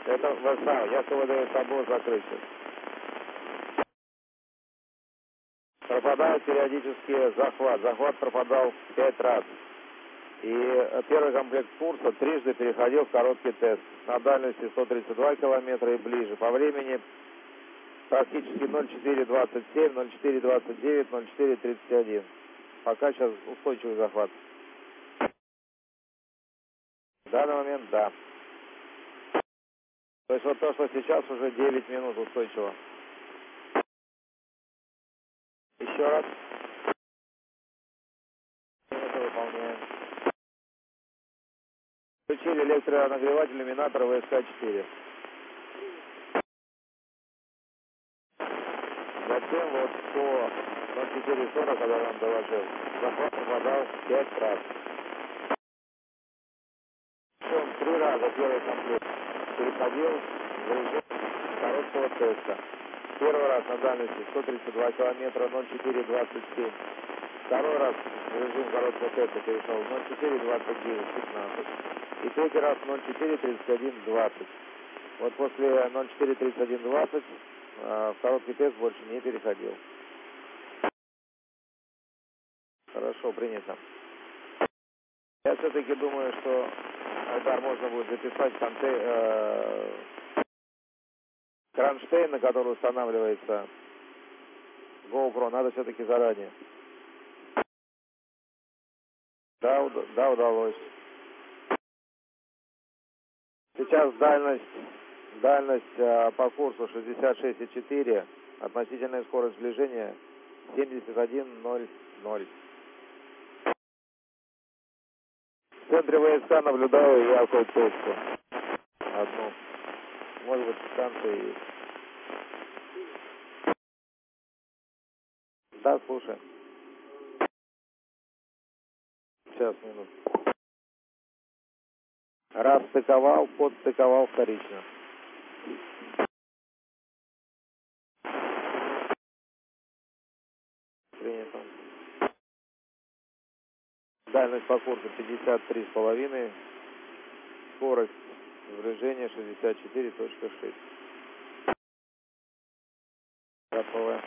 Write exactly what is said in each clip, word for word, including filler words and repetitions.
Это ВСА, я выдаю собой закрыть. Пропадает периодически захват. Захват пропадал пять раз. И первый комплект курса трижды переходил в короткий тест. На дальности сто тридцать два километра и ближе. По времени практически ноль четыре двадцать семь, ноль четыре двадцать девять, ноль четыре тридцать один. Пока сейчас устойчивый захват. В данный момент да. То есть вот то, что сейчас уже девять минут устойчиво. Еще раз. Это выполняем. Включили электронагреватель иллюминатора ВСК четыре. Затем вот по ноль четыре сорок, когда я вам доложил, захват пропадал пять раз. Он три раза первый комплект переходил в режим короткого теста. Первый раз на дальности сто тридцать два километра, ноль четыре двадцать семь. Второй раз в режим короткого теста перешел ноль четыре двадцать девять, пятнадцать. И третий раз ноль четыре тридцать один, двадцать. Вот после ноль четыре тридцать один, двадцать э, в короткий тест больше не переходил. Хорошо, принято. Я все-таки думаю, что Айдар можно будет записать в конце э, кронштейн, на который устанавливается GoPro, надо все-таки заранее. Да, уд да, удалось. Сейчас дальность, дальность э, по курсу шестьдесят шесть и четыре, относительная скорость сближения семьдесят один ноль ноль. В центре ВСК наблюдаю яркую точку. Одну. Может быть, станция есть. Да, слушай. Сейчас, минут. Раз стыковал, подстыковал вторично. Принято. Дальность по курсу пятьдесят три с половиной. Скорость сближения шестьдесят четыре точка шесть. Готово.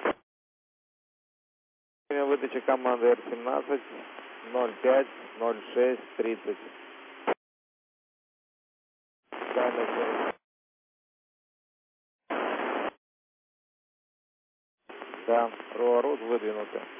Время выдачи команды Р семнадцать ноль пять ноль шесть тридцать. Дальность. Да, РОАРУЗ выдвинуто.